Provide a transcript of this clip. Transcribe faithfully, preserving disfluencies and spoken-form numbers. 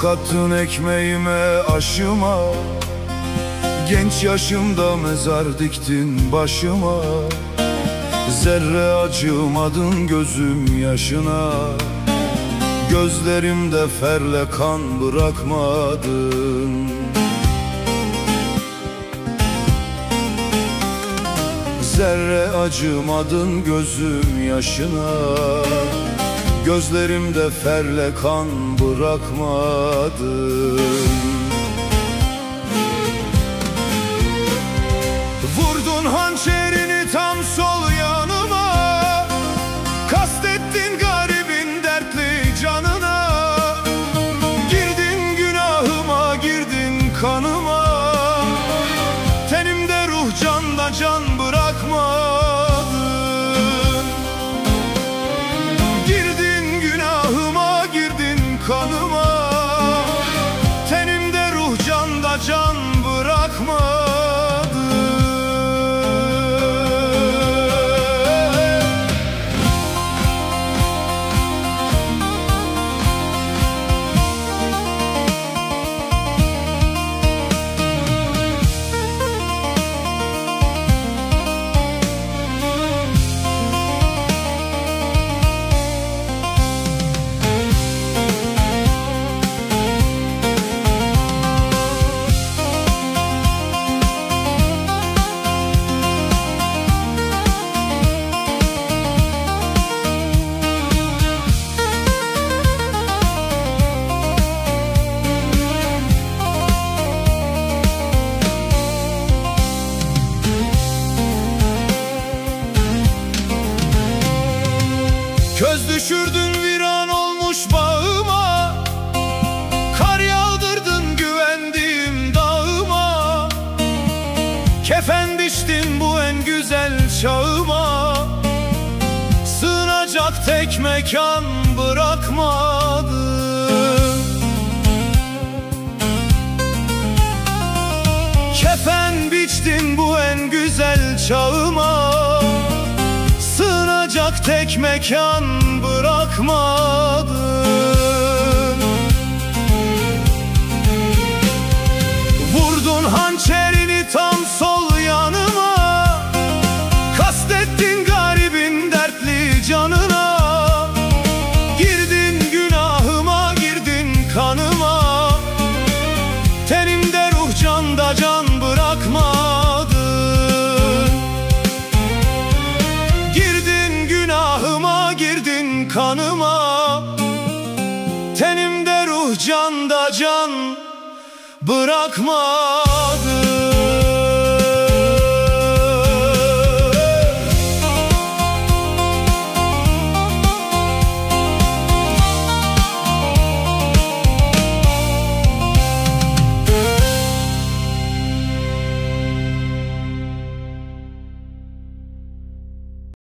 kattın ekmeğime, aşıma. Genç yaşımda mezar diktin başıma. Zerre acımadın gözüm yaşına. Gözlerimde ferle kan bırakmadın. Zerre acımadın gözüm yaşına. Gözlerimde ferle kan bırakmadın. Vurdun hançerini tam sol yanıma. Kastettin garibin dertli canına. Girdin günahıma, girdin kanıma. Tenimde ruh, canda can bırakmadın. Girdin günahıma, girdin kanıma. Tenimde ruh, canda can bırakmadın. Köz düşürdün viran olmuş bağıma. Kar yağdırdın güvendiğim dağıma. Kefen biçtin bu en güzel çağıma. Sığınacak tek mekan bırakmadın. Kefen biçtin bu en güzel çağıma. Sığınacak tek mekan bırakmadın. Vurdun hançerini tam sol yanıma. Kastettin garibin dertli canına. Girdin günahıma, girdin kanıma. Tenimde ruh, canda can bırakmadın. Kanıma, tenimde ruh, canda can bırakmadın.